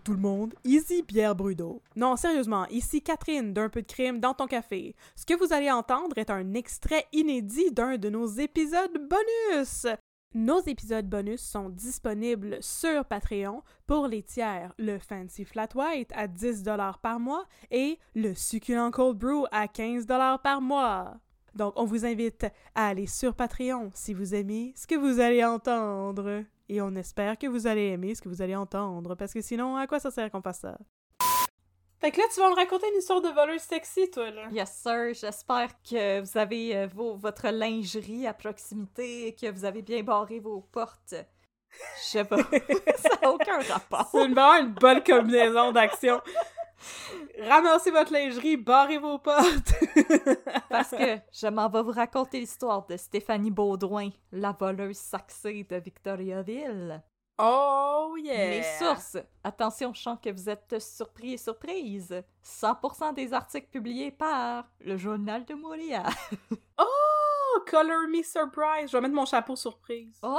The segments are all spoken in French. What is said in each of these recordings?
tout le monde, ici Pierre Brudeau. Non, sérieusement, ici Catherine d'Un peu de crime dans ton café. Ce que vous allez entendre est un extrait inédit d'un de nos épisodes bonus. Nos épisodes bonus sont disponibles sur Patreon pour les tiers, le Fancy Flat White à 10$ par mois et le Succulent Cold Brew à 15$ par mois. Donc, on vous invite à aller sur Patreon si vous aimez ce que vous allez entendre. Et on espère que vous allez aimer ce que vous allez entendre, parce que sinon, à quoi ça sert qu'on fasse ça? Fait que là, tu vas me raconter une histoire de voleuse sexy, toi, là. Yes, sir. J'espère que vous avez votre lingerie à proximité et que vous avez bien barré vos portes. Je sais pas. Ça n'a aucun rapport. C'est vraiment une bonne combinaison d'action. Ramassez votre lingerie, barrez vos portes. Parce que je m'en vais vous raconter l'histoire de Stéphanie Baudouin, la voleuse saxée de Victoriaville. Oh yeah! Mes sources. Attention, je sens que vous êtes surpris et surprises. 100% des articles publiés par le Journal de Montréal. Oh! Color me surprise! Je vais mettre mon chapeau surprise. Oh!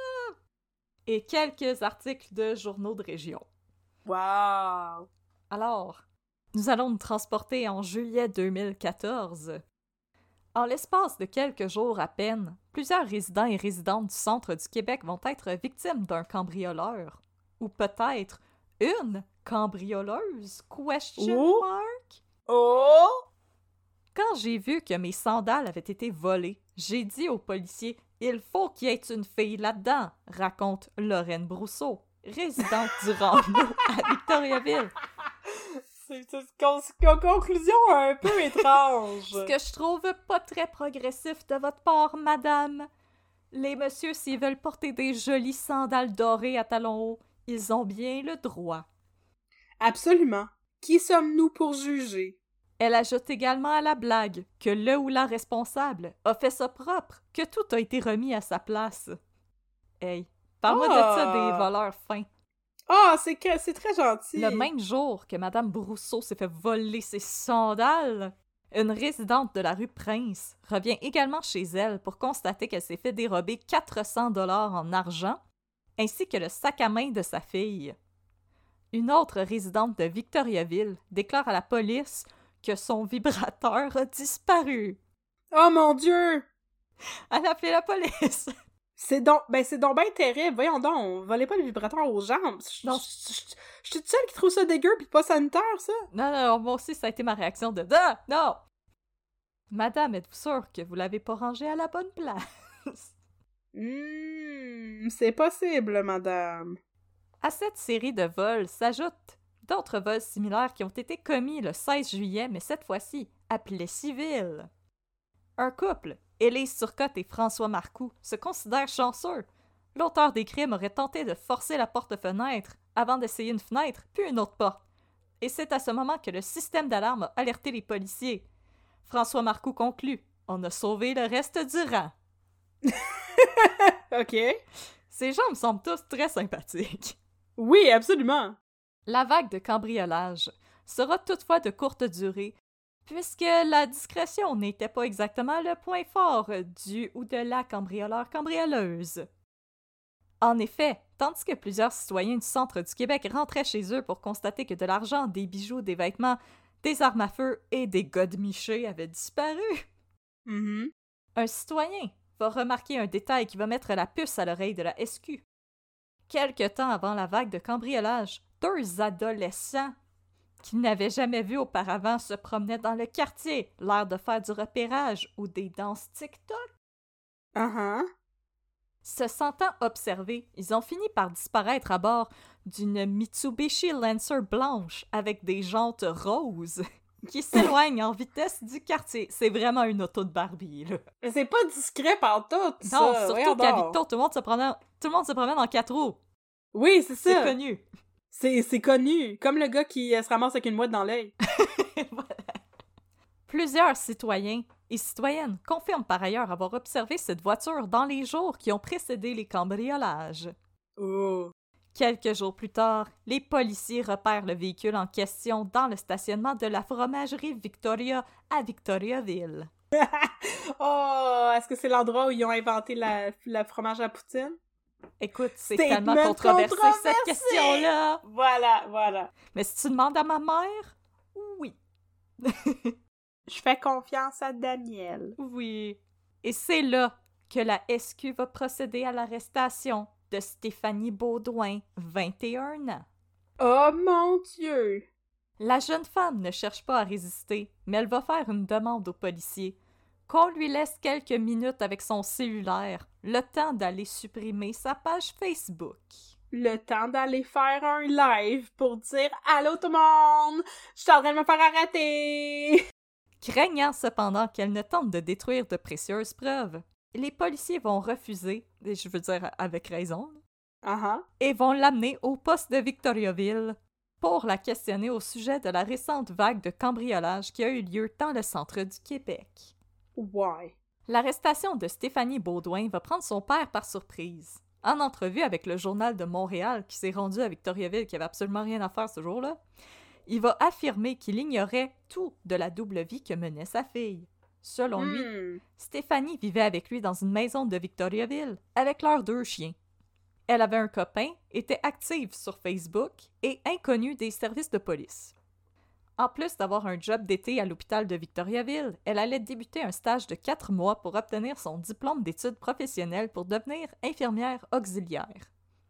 Et quelques articles de journaux de région. Wow! Alors, nous allons nous transporter en juillet 2014. En l'espace de quelques jours à peine, plusieurs résidents et résidentes du centre du Québec vont être victimes d'un cambrioleur. Ou peut-être une cambrioleuse? Question mark? Oh! Quand j'ai vu que mes sandales avaient été volées, j'ai dit aux policiers « Il faut qu'il y ait une fille là-dedans », raconte Lorraine Brousseau, résidente du Rando à Victoriaville. C'est une conclusion un peu étrange. Ce que je trouve pas très progressif de votre part, madame. Les messieurs, s'ils veulent porter des jolies sandales dorées à talons hauts, ils ont bien le droit. Absolument. Qui sommes-nous pour juger? Elle ajoute également à la blague que le ou la responsable a fait ça propre, que tout a été remis à sa place. Hey, parle-moi de ça des voleurs fins. Ah, c'est très gentil. Le même jour que Madame Brousseau s'est fait voler ses sandales, une résidente de la rue Prince revient également chez elle pour constater qu'elle s'est fait dérober 400$ en argent, ainsi que le sac à main de sa fille. Une autre résidente de Victoriaville déclare à la police que son vibrateur a disparu. Oh mon Dieu! Elle a appelé la police. C'est donc bien terrible. Voyons donc, volez pas le vibrateur aux jambes. Non. Je suis toute seule qui trouve ça dégueu pis pas sanitaire, ça? Non, moi aussi, ça a été ma réaction de « Ah, non! » Madame, êtes-vous sûre que vous l'avez pas rangé à la bonne place? C'est possible, madame. À cette série de vols s'ajoutent d'autres vols similaires qui ont été commis le 16 juillet, mais cette fois-ci à Plessisville. Un couple, Élise Turcotte et François Marcoux, se considèrent chanceux. L'auteur des crimes aurait tenté de forcer la porte-fenêtre avant d'essayer une fenêtre, puis une autre porte. Et c'est à ce moment que le système d'alarme a alerté les policiers. François Marcoux conclut « On a sauvé le reste du rang. » OK. Ces gens me semblent tous très sympathiques. Oui, absolument. La vague de cambriolage sera toutefois de courte durée, puisque la discrétion n'était pas exactement le point fort du ou de la cambrioleur-cambrioleuse. En effet, tandis que plusieurs citoyens du centre du Québec rentraient chez eux pour constater que de l'argent, des bijoux, des vêtements, des armes à feu et des godemichés avaient disparu, un citoyen va remarquer un détail qui va mettre la puce à l'oreille de la SQ. Quelque temps avant la vague de cambriolage, 2 adolescents qui n'avaient jamais vu auparavant se promenaient dans le quartier, l'air de faire du repérage ou des danses TikTok. Se sentant observés, ils ont fini par disparaître à bord d'une Mitsubishi Lancer blanche avec des jantes roses qui s'éloigne en vitesse du quartier. C'est vraiment une auto de Barbie, là. Mais c'est pas discret pantoute, ça. Non, surtout qu'à donc. Victo, tout le monde se promène en 4 roues. Oui, c'est ça. C'est connu. C'est connu. Comme le gars qui se ramasse avec une mouette dans l'œil. Voilà. Plusieurs citoyens et citoyennes confirment par ailleurs avoir observé cette voiture dans les jours qui ont précédé les cambriolages. Oh. Quelques jours plus tard, les policiers repèrent le véhicule en question dans le stationnement de la fromagerie Victoria à Victoriaville. Oh, est-ce que c'est l'endroit où ils ont inventé la fromage à poutine? Écoute, c'est Statement tellement controversé, cette controversé! question-là! Voilà. Mais si tu demandes à ma mère, oui. Je fais confiance à Daniel. Oui. Et c'est là que la SQ va procéder à l'arrestation de Stéphanie Baudouin, 21 ans. Oh mon Dieu! La jeune femme ne cherche pas à résister, mais elle va faire une demande aux policiers qu'on lui laisse quelques minutes avec son cellulaire, le temps d'aller supprimer sa page Facebook. Le temps d'aller faire un live pour dire « Allô tout le monde! Je suis en train de me faire arrêter! » Craignant cependant qu'elle ne tente de détruire de précieuses preuves, les policiers vont refuser, et je veux dire avec raison, et vont l'amener au poste de Victoriaville pour la questionner au sujet de la récente vague de cambriolage qui a eu lieu dans le centre du Québec. Ouais. L'arrestation de Stéphanie Baudouin va prendre son père par surprise. En entrevue avec le Journal de Montréal qui s'est rendu à Victoriaville, qui avait absolument rien à faire ce jour-là, il va affirmer qu'il ignorait tout de la double vie que menait sa fille. Selon lui, Stéphanie vivait avec lui dans une maison de Victoriaville, avec leurs 2 chiens. Elle avait un copain, était active sur Facebook et inconnue des services de police. En plus d'avoir un job d'été à l'hôpital de Victoriaville, elle allait débuter un stage de 4 mois pour obtenir son diplôme d'études professionnelles pour devenir infirmière auxiliaire.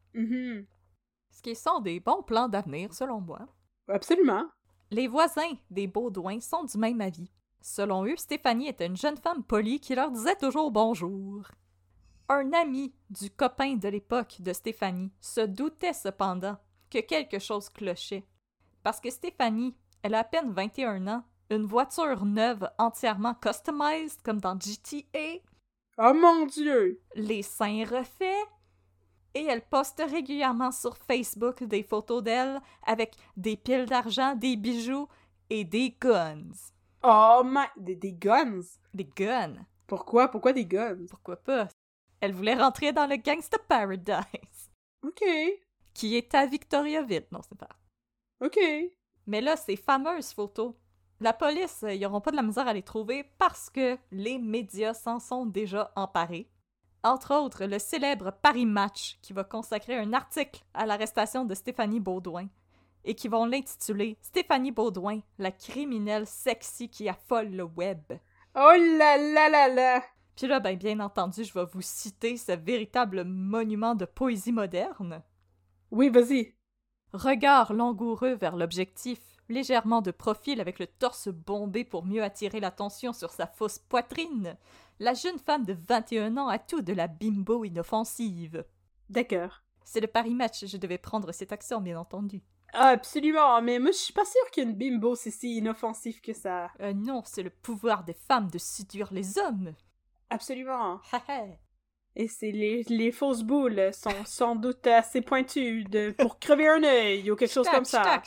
Ce qui sont des bons plans d'avenir, selon moi. Absolument. Les voisins des Baudouin sont du même avis. Selon eux, Stéphanie était une jeune femme polie qui leur disait toujours bonjour. Un ami du copain de l'époque de Stéphanie se doutait cependant que quelque chose clochait. Parce que Stéphanie, elle a à peine 21 ans, une voiture neuve entièrement customized comme dans GTA. Oh mon Dieu! Les seins refaits. Et elle poste régulièrement sur Facebook des photos d'elle avec des piles d'argent, des bijoux et des guns. Oh my... Des guns? Des guns. Pourquoi? Pourquoi des guns? Pourquoi pas? Elle voulait rentrer dans le Gangsta Paradise. OK. Qui est à Victoriaville. Non, c'est pas. OK. Mais là, ces fameuses photos, la police, ils n'auront pas de la misère à les trouver parce que les médias s'en sont déjà emparés. Entre autres, le célèbre Paris Match, qui va consacrer un article à l'arrestation de Stéphanie Baudouin et qui vont l'intituler « Stéphanie Baudouin, la criminelle sexy qui affole le web ». Oh là là là là! Puis là, ben, bien entendu, je vais vous citer ce véritable monument de poésie moderne. Oui, vas-y. Regard langoureux vers l'objectif, légèrement de profil avec le torse bombé pour mieux attirer l'attention sur sa fausse poitrine, la jeune femme de 21 ans a tout de la bimbo inoffensive. D'accord. C'est le Paris Match, je devais prendre cette action, bien entendu. Ah, absolument, mais moi je suis pas sûre qu'une bimbo c'est si inoffensif que ça. Non, c'est le pouvoir des femmes de séduire les hommes. Absolument. Haha. Et c'est les fausses boules sont sans doute assez pointues pour crever un œil ou quelque chose comme ça.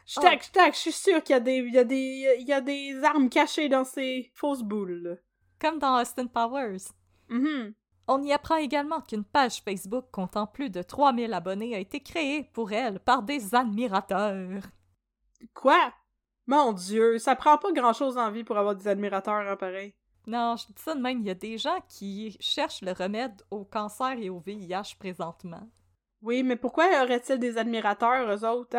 Je suis sûre qu'il y a des armes cachées dans ces fausses boules. Comme dans Austin Powers. On y apprend également qu'une page Facebook comptant plus de 3000 abonnés a été créée pour elle par des admirateurs. Quoi? Mon Dieu, ça prend pas grand-chose en vie pour avoir des admirateurs, hein, pareil. Non, je dis ça de même, il y a des gens qui cherchent le remède au cancer et au VIH présentement. Oui, mais pourquoi aurait-il des admirateurs, eux autres,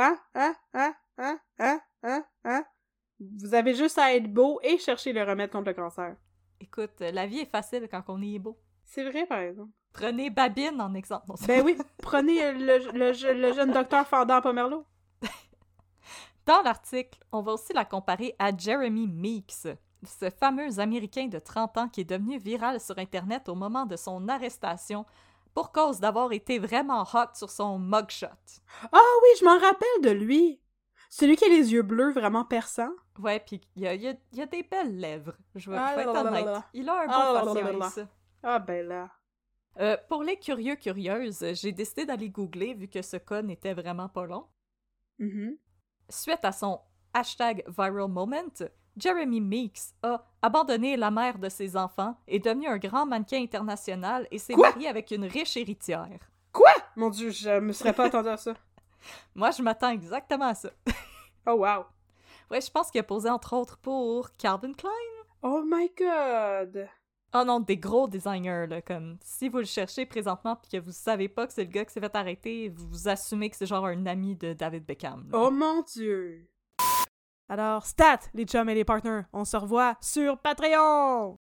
hein? Vous avez juste à être beau et chercher le remède contre le cancer. Écoute, la vie est facile quand on est beau. C'est vrai, par exemple. Prenez Babine en exemple. Non, ben oui, prenez le jeune docteur Fendant Pomerleau. Dans l'article, on va aussi la comparer à Jeremy Meeks, ce fameux Américain de 30 ans qui est devenu viral sur Internet au moment de son arrestation pour cause d'avoir été vraiment hot sur son mugshot. Ah oui, je m'en rappelle de lui! Celui qui a les yeux bleus vraiment perçants. Ouais, pis il y a des belles lèvres, je vais être honnête. Il a un beau faciès. Ah ben là. Pour les curieuses, j'ai décidé d'aller googler vu que ce cas n'était vraiment pas long. Suite à son hashtag viral moment, Jeremy Meeks a abandonné la mère de ses enfants, est devenu un grand mannequin international et s'est marié avec une riche héritière. Quoi? Mon Dieu, je me serais pas attendu à ça. Moi, je m'attends exactement à ça. Oh wow. Ouais, je pense qu'il a posé entre autres pour Calvin Klein. Oh my god. Oh non, des gros designers, là, comme si vous le cherchez présentement puis que vous savez pas que c'est le gars qui s'est fait arrêter, vous assumez que c'est genre un ami de David Beckham. Là. Oh mon Dieu! Alors, stat, les chums et les partners, on se revoit sur Patreon!